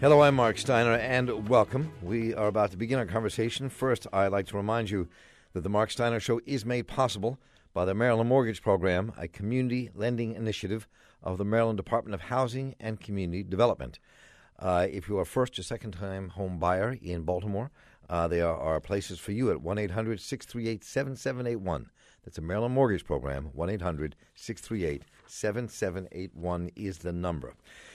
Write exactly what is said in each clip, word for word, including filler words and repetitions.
Hello, I'm Mark Steiner, and welcome. We are about to begin our conversation. First, I'd like to remind you that the Mark Steiner Show is made possible by the Maryland Mortgage Program, a community lending initiative of the Maryland Department of Housing and Community Development. Uh, if you are a first or second-time home buyer in Baltimore, uh, there are places for you at one eight hundred six three eight seven seven eight one. That's the Maryland Mortgage Program. one eight hundred six three eight seven seven eight one is the number.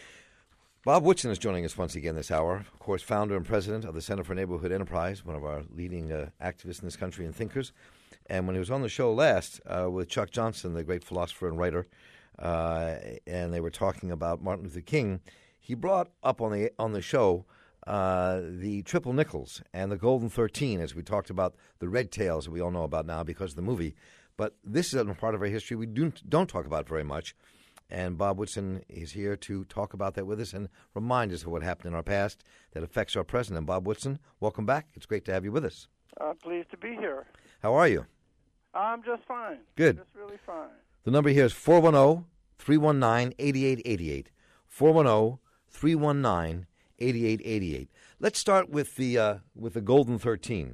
Bob Woodson is joining us once again this hour. Of course, founder and president of the Center for Neighborhood Enterprise, one of our leading uh, activists in this country and thinkers. And when he was on the show last uh, with Chuck Johnson, the great philosopher and writer, uh, and they were talking about Martin Luther King, he brought up on the on the show uh, the triple nickels and the golden thirteen, as we talked about the red tails that we all know about now because of the movie. But this is a part of our history we do, don't talk about very much. And Bob Woodson is here to talk about that with us and remind us of what happened in our past that affects our present. And Bob Woodson, welcome back. It's great to have you with us. I'm pleased to be here. How are you? I'm just fine. Good. Just really fine. The number here is four one zero, three one nine, eight eight eight eight. four one zero, three one nine, eight eight eight eight. Let's start with the uh, with the Golden thirteen.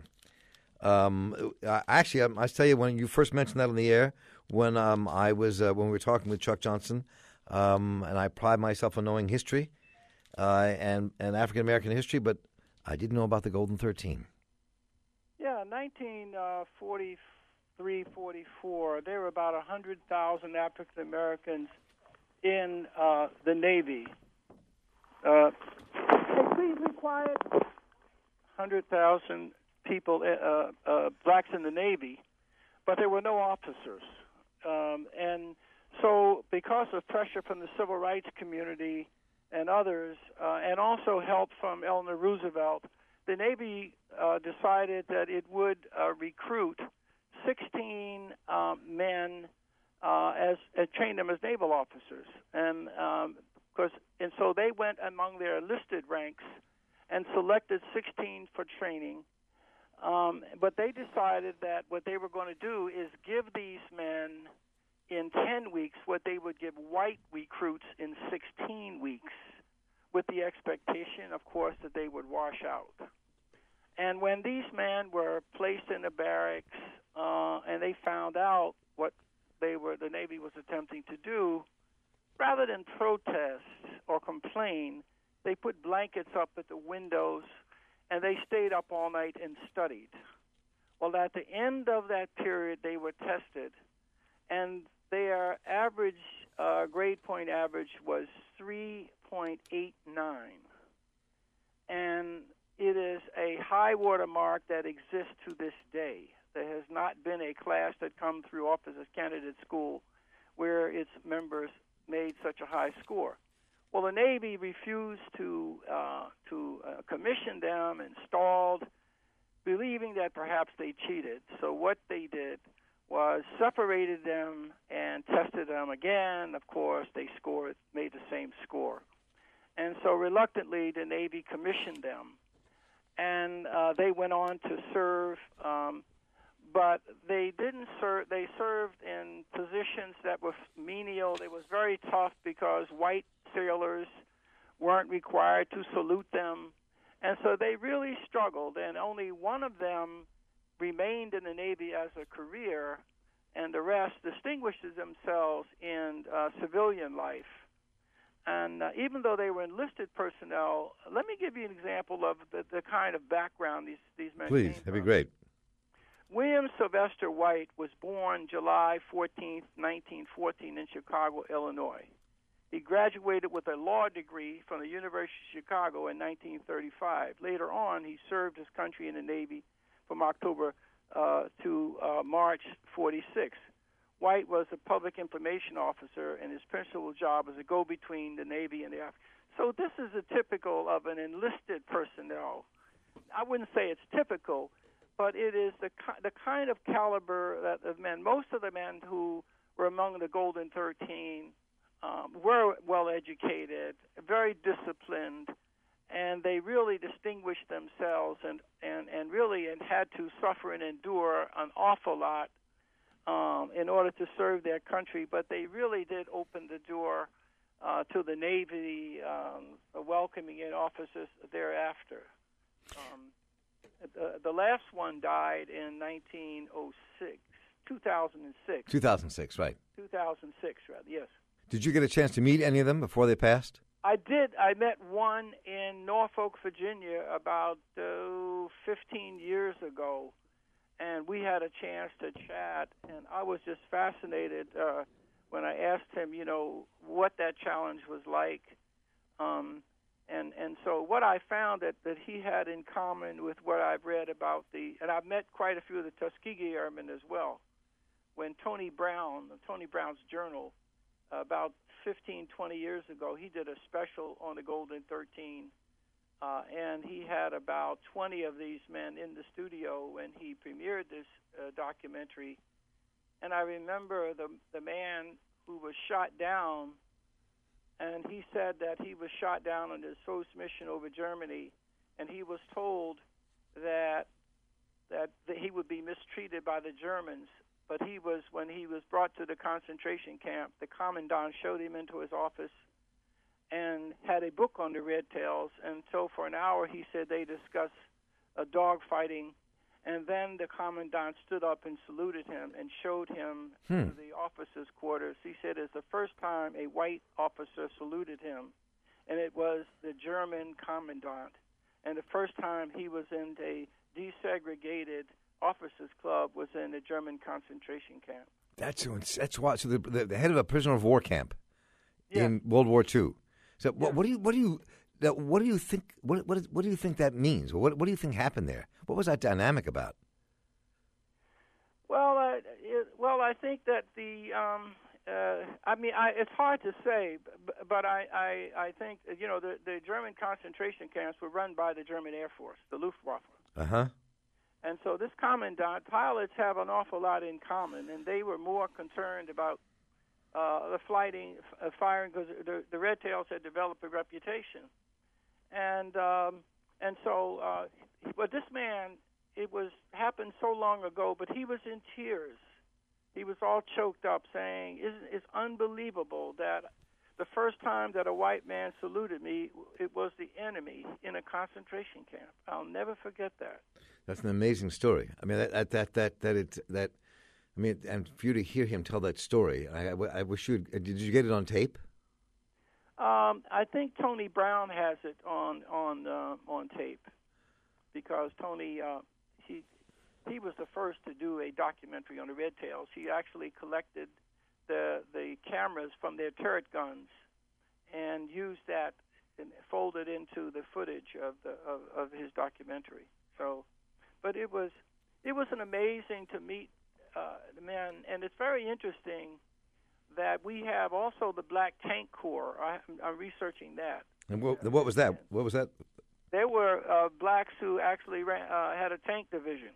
Um, actually, I must tell you, when you first mentioned that on the air, when um, I was uh, when we were talking with Chuck Johnson, um, and I pride myself on knowing history uh, and and African American history, but I didn't know about the Golden thirteen. Yeah, nineteen forty-three, forty-four. There were about a hundred thousand African Americans in uh, the Navy. Uh, hey, please be quiet. Hundred thousand people, uh, uh, blacks in the Navy, but there were no officers. Um, and so because of pressure from the civil rights community and others, uh, and also help from Eleanor Roosevelt, the Navy uh, decided that it would uh, recruit sixteen um, men uh, as, as train them as naval officers. And, um, cause, and so they went among their enlisted ranks and selected sixteen for training. Um, but they decided that what they were going to do is give these men in ten weeks what they would give white recruits in sixteen weeks, with the expectation, of course, that they would wash out. And when these men were placed in the barracks uh, and they found out what they were, the Navy was attempting to do, rather than protest or complain, they put blankets up at the windows and they stayed up all night and studied. Well, at the end of that period, they were tested, and their average uh, grade point average was three point eight nine. And it is a high water mark that exists to this day. There has not been a class that come through Officers Candidate School where its members made such a high score. Well, the Navy refused to uh, to uh, commission them and stalled, believing that perhaps they cheated. So what they did was separated them and tested them again. Of course, they scored, made the same score. And so reluctantly, the Navy commissioned them. And uh, they went on to serve, um, but they didn't serve. They served in positions that were menial. It was very tough because white sailors weren't required to salute them. And so they really struggled, and only one of them remained in the Navy as a career, and the rest distinguished themselves in uh, civilian life. And uh, even though they were enlisted personnel, let me give you an example of the, the kind of background these, these men Please, came that'd be from. great. William Sylvester White was born July fourteenth, nineteen fourteen in Chicago, Illinois. He graduated with a law degree from the University of Chicago in nineteen thirty-five. Later on, he served his country in the Navy from October uh, to uh, March forty-six. White was a public information officer, and his principal job was to go between the Navy and the Army. So this is a typical of an enlisted personnel. I wouldn't say it's typical, but it is the the kind of caliber that of men. Most of the men who were among the Golden thirteen um, were well educated, very disciplined, and they really distinguished themselves and, and, and really and had to suffer and endure an awful lot um, in order to serve their country. But they really did open the door uh, to the Navy, um, welcoming in officers thereafter. Um, the, the last one died in nineteen oh six, two thousand six. two thousand six, right. two thousand six, rather, yes. Did you get a chance to meet any of them before they passed? I did. I met one in Norfolk, Virginia, about uh, fifteen years ago, and we had a chance to chat, and I was just fascinated uh, when I asked him, you know, what that challenge was like. Um, and, and so what I found that, that he had in common with what I've read about the, and I've met quite a few of the Tuskegee Airmen as well. When Tony Brown, Tony Brown's Journal, about fifteen, twenty years ago, he did a special on the Golden thirteen, uh, and he had about twenty of these men in the studio when he premiered this uh, documentary. And I remember the the man who was shot down, and he said that he was shot down on his first mission over Germany, and he was told that that, that he would be mistreated by the Germans. But he was, when he was brought to the concentration camp, the commandant showed him into his office and had a book on the Red Tails. And so for an hour, he said they discussed uh, dog fighting. And then the commandant stood up and saluted him and showed him hmm. to the officers' quarters. He said it's the first time a white officer saluted him, and it was the German commandant. And the first time he was in a desegregated officers' club was in a German concentration camp. That's that's why. So the, the, the head of a prisoner of war camp yeah. in World War Two. So yeah. what, what do you what do you what do you think what what, is, what do you think that means? What what do you think happened there? What was that dynamic about? Well, uh, it, well, I think that the um, uh, I mean, I, it's hard to say, but, but I, I I think you know the the German concentration camps were run by the German Air Force, the Luftwaffe. Uh huh. And so this commandant, pilots have an awful lot in common, and they were more concerned about uh, the flighting, uh, firing, because the, the Red Tails had developed a reputation. And um, and so, uh, but this man, it was happened so long ago, but he was in tears. He was all choked up, saying, it's, it's unbelievable that the first time that a white man saluted me, it was the enemy in a concentration camp. I'll never forget that. That's an amazing story. I mean, that that that that that, it, that I mean, and for you to hear him tell that story, I, I, I wish you. Did you get it on tape? Um, I think Tony Brown has it on on uh, on tape, because Tony uh, he he was the first to do a documentary on the Red Tails. He actually collected the the cameras from their turret guns and used that and folded into the footage of the of, of his documentary. So. But it was it was an amazing to meet uh, the man, and it's very interesting that we have also the Black Tank Corps. I, I'm researching that. And what, what was that? What was that? There were uh, blacks who actually ran, uh, had a tank division.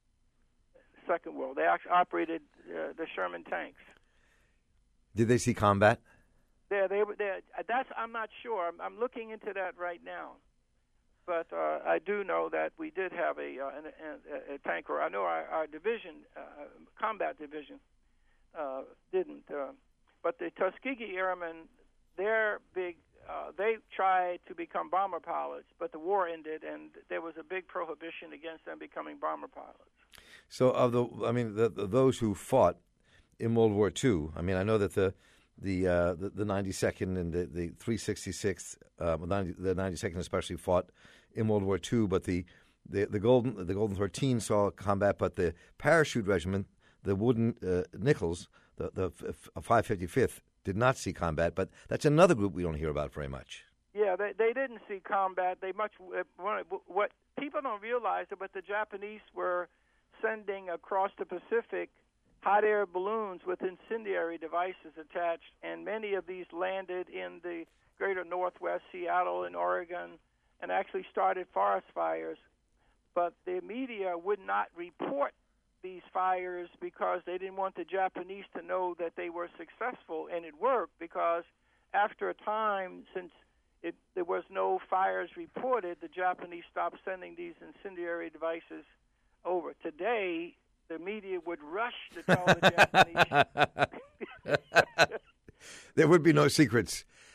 Second World. They actually operated uh, the Sherman tanks. Did they see combat? Yeah, they were. They, that's I'm not sure. I'm, I'm looking into that right now. But uh, I do know that we did have a, uh, a, a, a tanker. I know our, our division, uh, combat division, uh, didn't. Uh, but the Tuskegee Airmen, they're big. Uh, they tried to become bomber pilots, but the war ended, and there was a big prohibition against them becoming bomber pilots. So, of the, I mean, the, the, those who fought in World War Two. I mean, I know that the the uh, the, the ninety-second and the, the three sixty-sixth, uh, the ninety-second especially fought in World War Two, but the, the, the Golden the Golden thirteen saw combat, but the parachute regiment, the Wooden uh, Nichols, the, the five fifty-fifth, did not see combat, but that's another group we don't hear about very much. Yeah, they they didn't see combat. They much what people don't realize it, but the Japanese were sending across the Pacific hot air balloons with incendiary devices attached, and many of these landed in the greater Northwest, Seattle and Oregon, and actually started forest fires. But the media would not report these fires because they didn't want the Japanese to know that they were successful, and it worked because after a time, since it, there was no fires reported, the Japanese stopped sending these incendiary devices over. Today, the media would rush to tell the Japanese. There would be no secrets.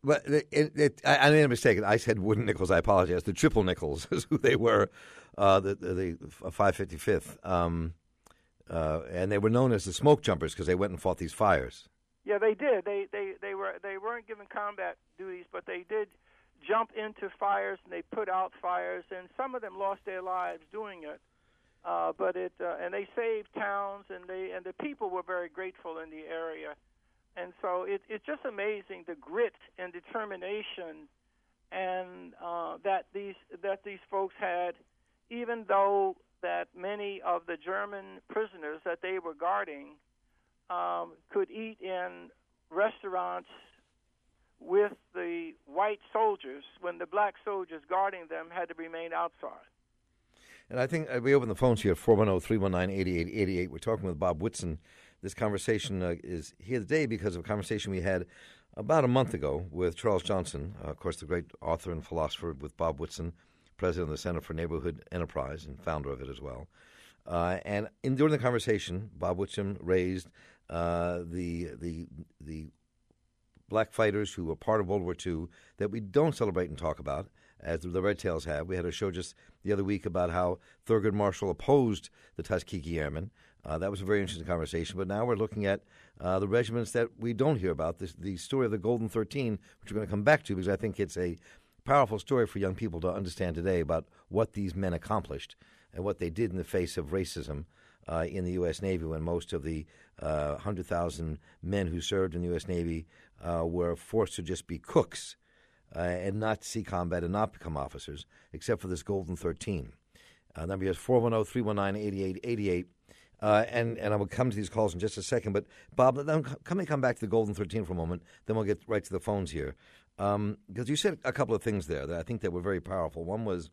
But it, it, I, I made a mistake. I said wooden nickels. I apologize. The triple nickels is who they were, uh, the, the, the five fifty-fifth. Um, uh, and they were known as the smoke jumpers because they went and fought these fires. Yeah, they did. They they they were they weren't given combat duties, but they did jump into fires and they put out fires, and some of them lost their lives doing it. Uh, but it uh, and they saved towns, and they and the people were very grateful in the area, and so it, it's just amazing the grit and determination, and uh, that these that these folks had, even though that many of the German prisoners that they were guarding um, could eat in restaurants with the white soldiers, when the black soldiers guarding them had to remain outside. And I think uh, we open the phones here, four one zero, three one nine, eight eight eight eight. We're talking with Bob Whitson. This conversation uh, is here today because of a conversation we had about a month ago with Charles Johnson, uh, of course, the great author and philosopher, with Bob Whitson, president of the Center for Neighborhood Enterprise and founder of it as well. Uh, and in, during the conversation, Bob Whitson raised uh, the the the black fighters who were part of World War Two that we don't celebrate and talk about, as the Red Tails have. We had a show just the other week about how Thurgood Marshall opposed the Tuskegee Airmen. Uh, that was a very interesting conversation. But now we're looking at uh, the regiments that we don't hear about, this, the story of the Golden thirteen, which we're going to come back to because I think it's a powerful story for young people to understand today about what these men accomplished and what they did in the face of racism uh, in the U S. Navy, when most of the uh, one hundred thousand men who served in the U S. Navy uh, were forced to just be cooks uh, and not see combat and not become officers, except for this Golden thirteen. Uh, number is four one zero, three one nine, eight eight eight eight. Uh, and, and I will come to these calls in just a second. But, Bob, let me come back to the Golden thirteen for a moment. Then we'll get right to the phones here. Um, because you said a couple of things there that I think that were very powerful. One was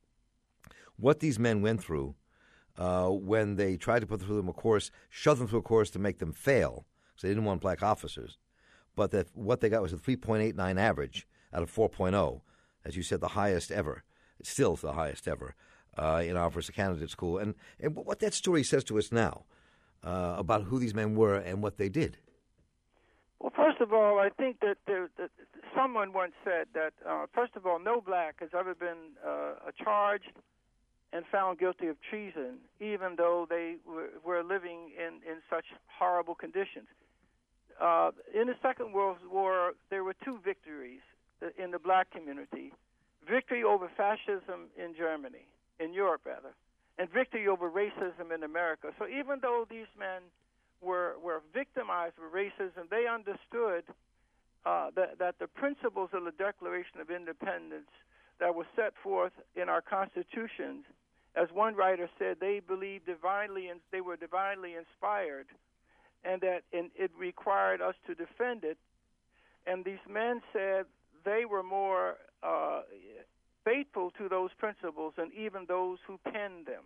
what these men went through uh, when they tried to put through them a course, shove them through a course to make them fail, because they didn't want black officers. But that what they got was a three point eight nine average out of four point oh, as you said, the highest ever. It's still the highest ever. Uh, in our first candidate school, and, and what that story says to us now uh, about who these men were and what they did. Well, first of all, I think that, there, that someone once said that, uh, first of all, no black has ever been uh, charged and found guilty of treason, even though they were, were living in, in such horrible conditions. Uh, in the Second World War, there were two victories in the black community. Victory over fascism in Germany, in Europe rather, and victory over racism in America. So even though these men were were victimized with racism, they understood uh, that, that the principles of the Declaration of Independence that were set forth in our constitutions, as one writer said, they believed divinely and they were divinely inspired, and that and it required us to defend it. And these men said they were more uh, faithful to those principles and even those who penned them.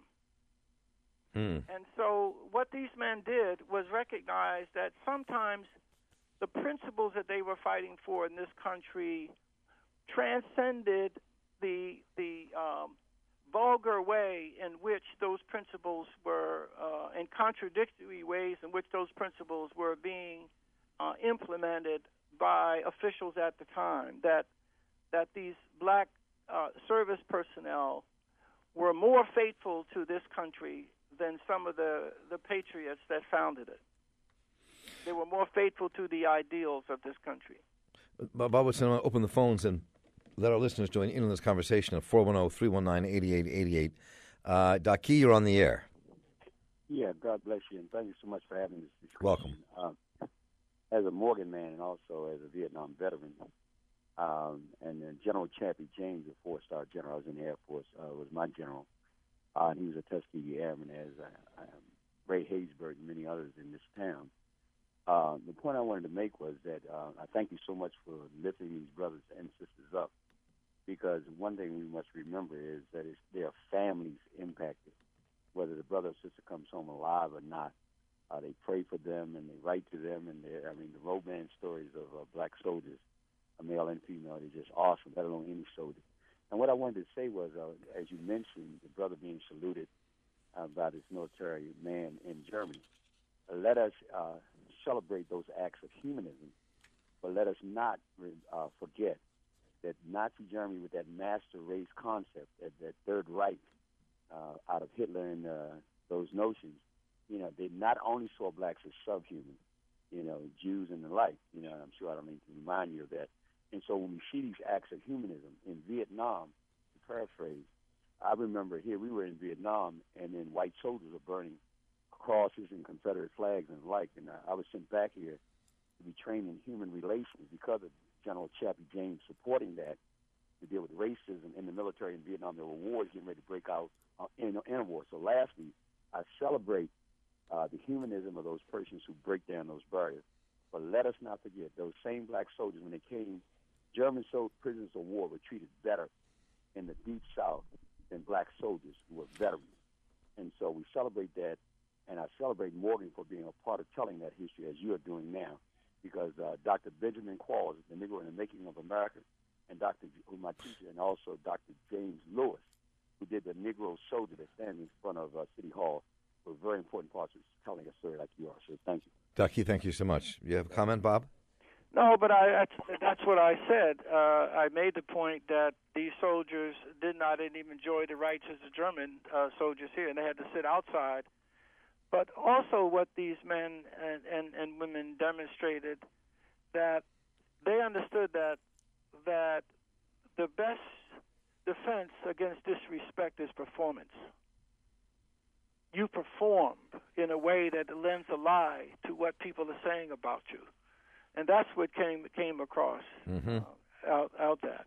Mm. And so what these men did was recognize that sometimes the principles that they were fighting for in this country transcended the the um, vulgar way in which those principles were, uh, in contradictory ways in which those principles were being uh, implemented by officials at the time, that that these black Uh, service personnel were more faithful to this country than some of the, the patriots that founded it. They were more faithful to the ideals of this country. Bob Whitson, I'll open the phones and let our listeners join in on this conversation at four one zero, three one nine, eight eight eight eight. Uh, Daki, you're on the air. Yeah, God bless you, and thank you so much for having this discussion. Welcome. Um, as a Morgan man and also as a Vietnam veteran, Um, and then General Chappie James, a four-star general, I was in the Air Force, uh, was my general. Uh, and he was a Tuskegee Airman, as uh, um, Ray Haysbert and many others in this town. Uh, the point I wanted to make was that uh, I thank you so much for lifting these brothers and sisters up, because one thing we must remember is that it's their families impacted, whether the brother or sister comes home alive or not. Uh, they pray for them and they write to them, and I mean the romance stories of uh, black soldiers, male and female, is just awesome, let alone any soldier. And what I wanted to say was, uh, as you mentioned, the brother being saluted uh, by this military man in Germany, uh, let us uh, celebrate those acts of humanism. But let us not uh, forget that Nazi Germany, with that master race concept, that, that Third Reich, uh, out of Hitler and uh, those notions, you know, they not only saw blacks as subhuman, you know, Jews and the like. You know, I'm sure I don't need to remind you of that. And so when we see these acts of humanism in Vietnam, to paraphrase, I remember here we were in Vietnam, and then white soldiers were burning crosses and Confederate flags and the like. And I, I was sent back here to be trained in human relations because of General Chappie James supporting that, to deal with racism in the military in Vietnam. There were wars getting ready to break out uh, in, in a war. So lastly, I celebrate uh, the humanism of those persons who break down those barriers. But let us not forget, those same black soldiers, when they came, German so- prisoners of war were treated better in the Deep South than black soldiers who were veterans. And so we celebrate that, and I celebrate Morgan for being a part of telling that history, as you are doing now, because uh, Doctor Benjamin Qualls, The Negro in the Making of America, and Doctor who my teacher, and also Doctor James Lewis, who did the Negro soldier that stands in front of uh, City Hall, were very important parts of telling a story like you are. So thank you. Ducky, thank you so much. You have a comment, Bob? No, but I that's, that's what I said. Uh, I made the point that these soldiers did not even enjoy the rights as the German uh, soldiers here, and they had to sit outside. But also what these men and, and, and women demonstrated, that they understood that that the best defense against disrespect is performance. You perform in a way that lends a lie to what people are saying about you. And that's what came came across mm-hmm. uh, out, out that.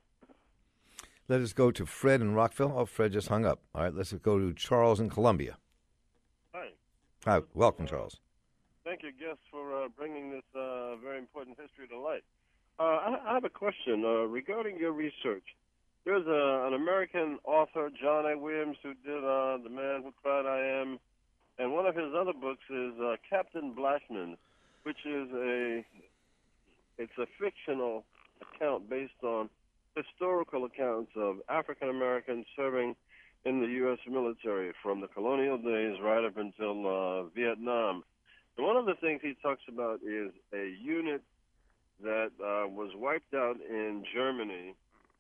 Let us go to Fred in Rockville. Oh, Fred just hung up. All right, let's go to Charles in Columbia. Hi. Hi, welcome, Charles. Thank you, guests, for uh, bringing this uh, very important history to light. Uh, I, I have a question uh, regarding your research. There's a, an American author, John A. Williams, who did uh, The Man Who Cried I Am, and one of his other books is uh, Captain Blackman, which is a it's a fictional account based on historical accounts of African Americans serving in the U S military from the colonial days right up until uh, Vietnam. And one of the things he talks about is a unit that uh, was wiped out in Germany,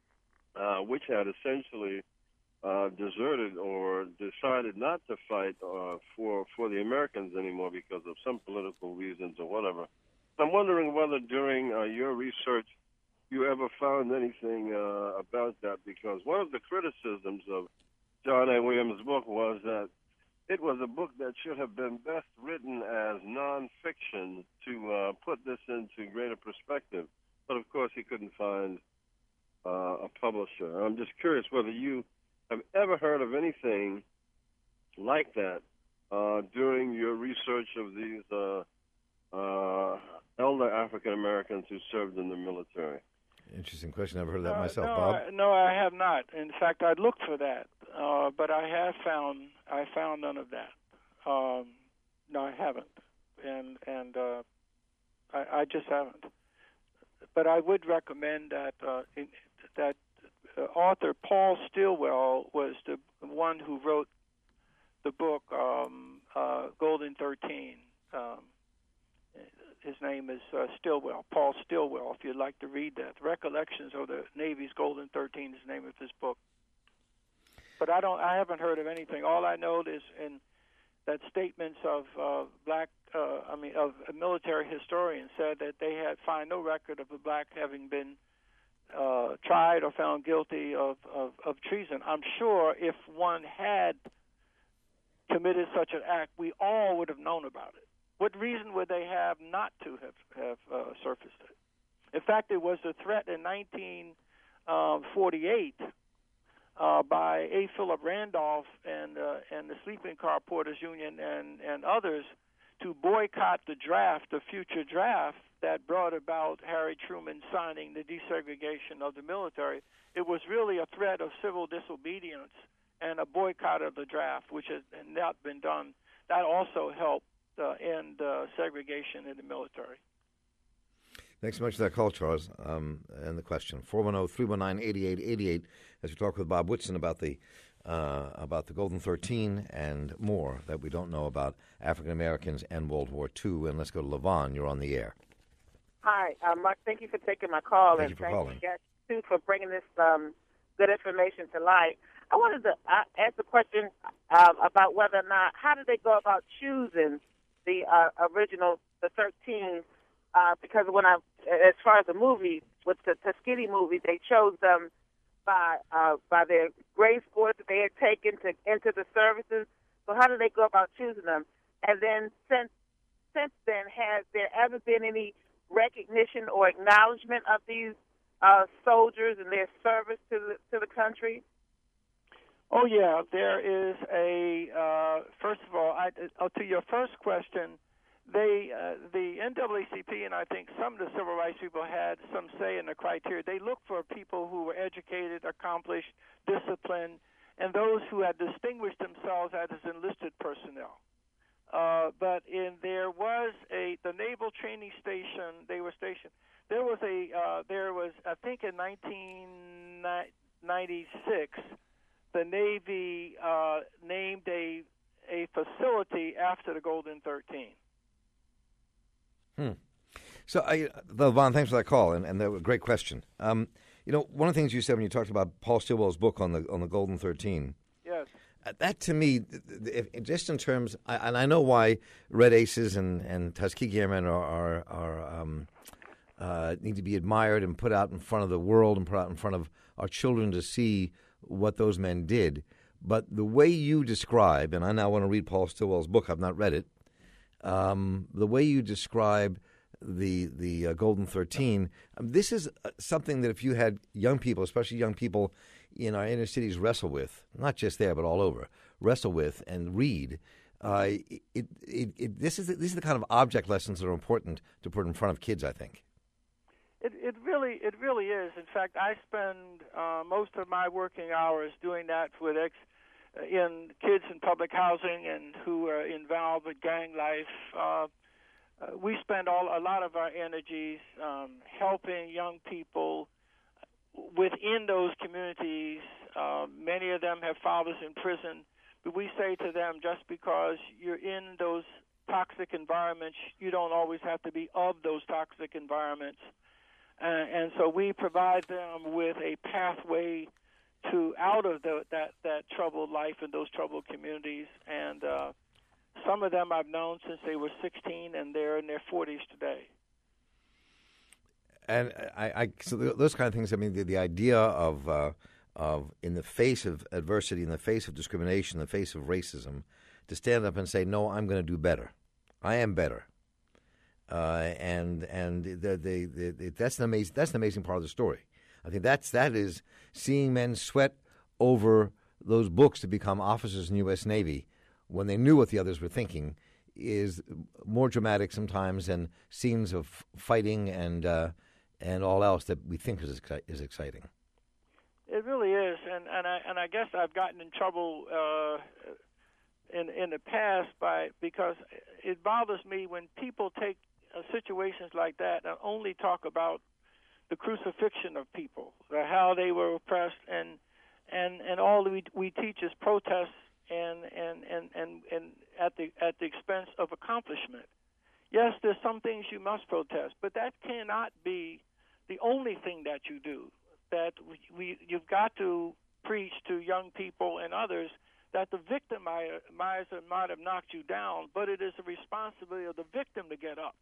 uh, which had essentially uh, deserted or decided not to fight uh, for for the Americans anymore because of some political reasons or whatever. I'm wondering whether during uh, your research you ever found anything uh, about that, because one of the criticisms of John A. Williams' book was that it was a book that should have been best written as nonfiction to uh, put this into greater perspective. But, of course, he couldn't find uh, a publisher. I'm just curious whether you have ever heard of anything like that uh, during your research of these uh, uh, elder African Americans who served in the military. Interesting question. I've heard of that Uh, myself, no, Bob. I, no, I have not. In fact, I looked for that, uh, but I have found I found none of that. Um, no, I haven't, and and uh, I, I just haven't. But I would recommend that uh, in, that uh, author Paul Stilwell was the one who wrote the book um, uh, Golden thirteen. Um, His name is uh, Stilwell, Paul Stilwell, if you'd like to read that. Recollections of the Navy's Golden thirteen is the name of his book. But I don't, I haven't heard of anything. All I know is in that statements of uh, black, uh, I mean, of military historians said that they had find no record of a black having been uh, tried or found guilty of, of, of treason. I'm sure if one had committed such an act, we all would have known about it. What reason would they have not to have, have uh, surfaced it? In fact, it was a threat in nineteen forty-eight uh, by A. Philip Randolph and uh, and the Sleeping Car Porters Union and, and others to boycott the draft, the future draft that brought about Harry Truman signing the desegregation of the military. It was really a threat of civil disobedience and a boycott of the draft, which has not been done. That also helped Uh, and uh, segregation in the military. Thanks so much for that call, Charles, um, and the question. four one zero, three one nine, eight eight eight eight as we talk with Bob Whitson about the uh, about the Golden thirteen and more that we don't know about African Americans and World War Two. And let's go to Levon. You're on the air. Hi, uh, Mark. Thank you for taking my call, Thank and you for thank calling. you, guys, too, for bringing this um, good information to light. I wanted to uh, ask a question uh, about whether or not, how did they go about choosing the uh, original, the thirteen? Uh, because when I, as far as the movie, with the Tuskegee movie, they chose them by uh, by their grade scores that they had taken to enter the services. So how did they go about choosing them? And then since since then, has there ever been any recognition or acknowledgement of these uh, soldiers and their service to the to the country? Oh yeah, there is a. Uh, first of all, I, uh, to your first question, they uh, the N double A C P and I think some of the civil rights people had some say in the criteria. They looked for people who were educated, accomplished, disciplined, and those who had distinguished themselves as enlisted personnel. Uh, but in there was a the naval training station. They were stationed. There was a uh, there was I think in nineteen ninety-six, the Navy uh, named a a facility after the Golden thirteen. Hmm. So, I, Von, thanks for that call, and, and that was a great question. Um, you know, one of the things you said when you talked about Paul Stilwell's book on the on the Golden thirteen. Yes. That, to me, if, just in terms, I, and I know why Red Aces and, and Tuskegee Airmen are, are, are um, uh, need to be admired and put out in front of the world and put out in front of our children to see what those men did. But the way you describe, and I now want to read Paul Stilwell's book, I've not read it, um, the way you describe the the uh, Golden thirteen, um, this is uh, something that if you had young people, especially young people in our inner cities, wrestle with, not just there but all over, wrestle with and read. Uh, it, it, it, this is the, these are the kind of object lessons that are important to put in front of kids, I think. It, it really it really is. In fact, I spend uh, most of my working hours doing that with ex, in kids in public housing and who are involved with gang life. Uh, uh, we spend all a lot of our energies um, helping young people within those communities. Uh, many of them have fathers in prison, but we say to them, just because you're in those toxic environments, you don't always have to be of those toxic environments. Uh, and so we provide them with a pathway to out of the, that, that troubled life in those troubled communities. And uh, some of them I've known since they were sixteen, and they're in their forties today. And I, I so those kind of things. I mean, the, the idea of uh, of in the face of adversity, in the face of discrimination, in the face of racism, to stand up and say, "No, I'm going to do better. I am better." Uh, and and the, the, the, the, that's an amazing that's an amazing part of the story. I think that's that is seeing men sweat over those books to become officers in the U S Navy when they knew what the others were thinking is more dramatic sometimes than scenes of fighting and uh, and all else that we think is is exciting. It really is, and and I and I guess I've gotten in trouble uh, in in the past by because it bothers me when people take uh, situations like that and only talk about the crucifixion of people, or how they were oppressed, and and and all we we teach is protest and and and and, and at the at the expense of accomplishment. Yes, there's some things you must protest, but that cannot be the only thing that you do. That we, we you've got to preach to young people and others that the victimizer might have knocked you down, but it is the responsibility of the victim to get up.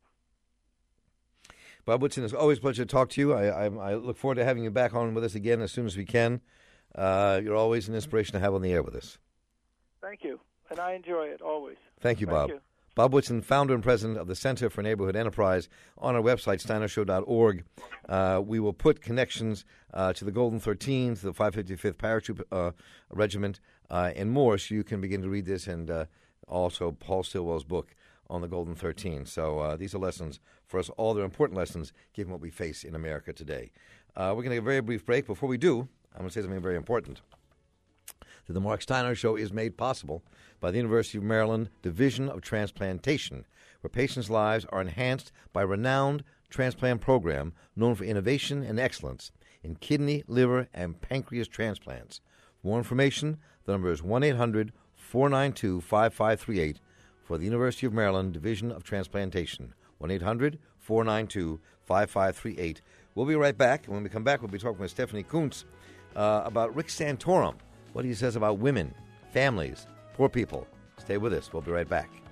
Bob Woodson, it's always a pleasure to talk to you. I, I, I look forward to having you back on with us again as soon as we can. Uh, you're always an inspiration to have on the air with us. Thank you, and I enjoy it always. Thank you, Bob. Thank you. Bob Woodson, founder and president of the Center for Neighborhood Enterprise, on our website, steiner show dot org. Uh, we will put connections uh, to the Golden thirteen, to the five hundred fifty-fifth Paratroop uh, Regiment, uh, and more, so you can begin to read this, and uh, also Paul Stilwell's book on the Golden thirteen. So uh, these are lessons for us all. They're important lessons given what we face in America today. Uh, we're going to take a very brief break. Before we do, I'm going to say something very important. That the Mark Steiner Show is made possible by the University of Maryland Division of Transplantation, where patients' lives are enhanced by a renowned transplant program known for innovation and excellence in kidney, liver, and pancreas transplants. For more information, the number is one eight hundred four nine two five five three eight for the University of Maryland Division of Transplantation. one eight hundred four nine two five five three eight. We'll be right back. And when we come back, we'll be talking with Stephanie Kuntz uh, about Rick Santorum, what he says about women, families, poor people. Stay with us. We'll be right back.